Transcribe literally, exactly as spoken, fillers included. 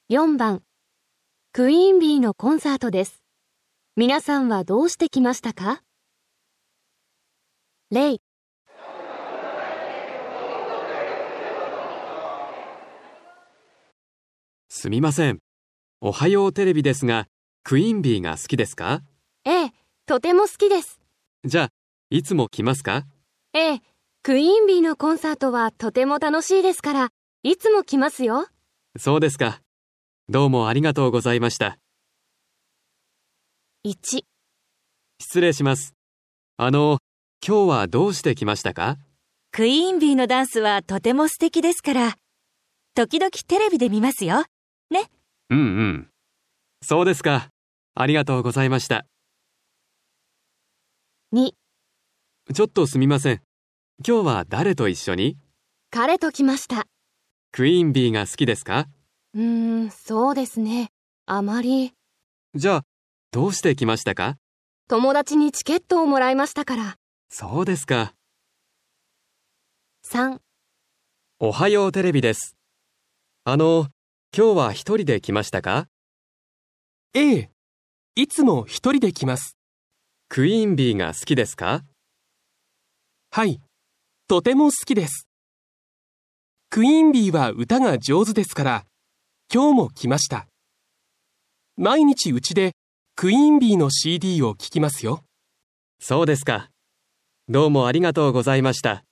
よんばん、クイーンビーのコンサートです。皆さんはどうして来ましたか？レイ。 すみません。おはようテレビですが、クイーンビーが好きですか？ ええ、とても好きです。 じゃあ、いつも来ますか？ ええ、クイーンビーのコンサートはとても楽しいですから、いつも来ますよ。 そうですか。どうもありがとうございました。 いち、 失礼します。あの、今日はどうして来ましたか？ クイーンビーのダンスはとても素敵ですから、時々テレビで見ますよ。ね。 うんうん。そうですか。ありがとうございました。 に、 ちょっとすみません。今日は誰と一緒に？ 彼と来ました。 クイーンビーが好きですか？ うーん、そうですね。あまり。 じゃあ、どうして来ましたか？ 友達にチケットをもらいましたから。 そうですか。 さん、 おはようテレビです。あの、今日は一人で来ましたか？ ええ、いつも一人で来ます。 クイーンビーが好きですか？ はい、とても好きです。クイーンビーは歌が上手ですから、今日も来ました。毎日うちでクイーンビーの シーディー を聴きますよ。 そうですか。どうもありがとうございました。